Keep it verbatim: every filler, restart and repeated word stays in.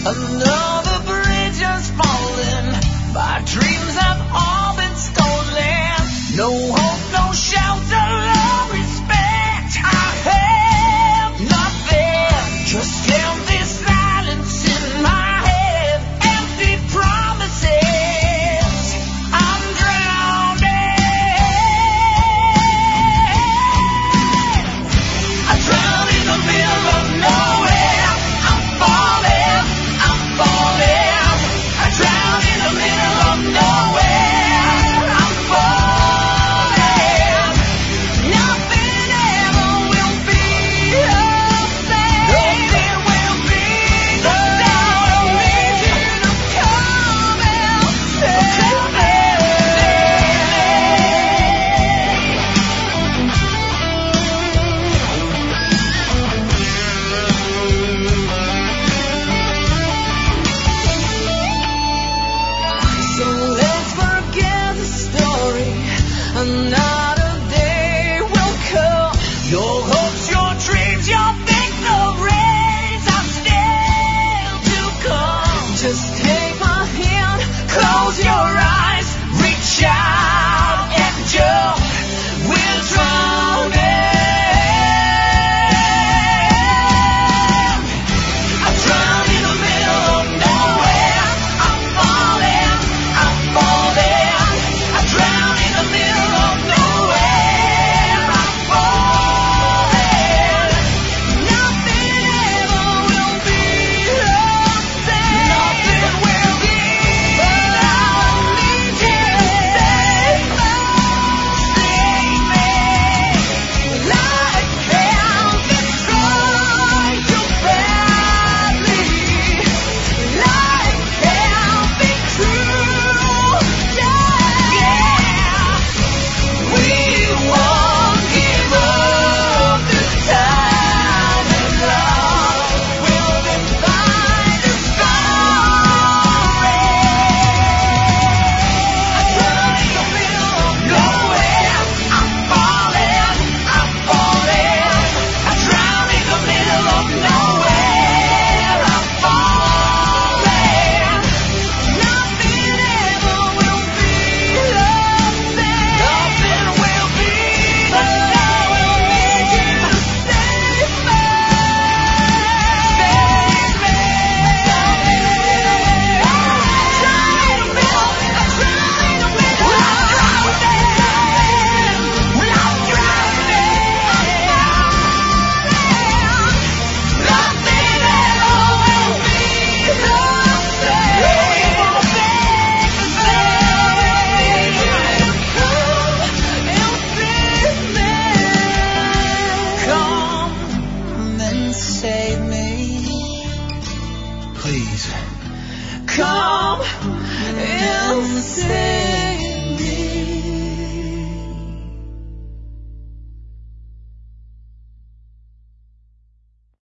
Another bridge has fallen. My dreams have all been stolen. No hope, no shelter, no respect. I have nothing. Just empty silence in my head. Empty promises. I'm drowning. I drown in the middle of nowhere. I'm falling. I'm falling. I drown in the middle of nowhere. I'm falling. Nothing ever will be the same. Nothing will be the same. I need you to come and save me. So let's forget the story. Another day will come. Your hopes, your dreams, your victories are still to come. Just take my hand, close your eyes, reach out and jump. We're drowning. I drown in the middle of nowhere. I'm falling. I'm falling. I drown in the middle of nowhere. I'm falling. Nothing ever will be the same. Nothing will be. But I need you to save me. Save me. Life can't destroy you badly. Life can't be true. Yeah. We won't give up this time, and love will define the story. I drown in the middle of nowhere. I'm falling. I'm falling. I drown in the middle of nowhere. I'm falling. Nothing ever will be the same. Nothing will be. But I will need you to save me. Save me. I drown in the middle. I drown in the middle. I'm drowning. Well, I'm drowning. Nothing ever will be the same. Come and save me. Please. Come and save me.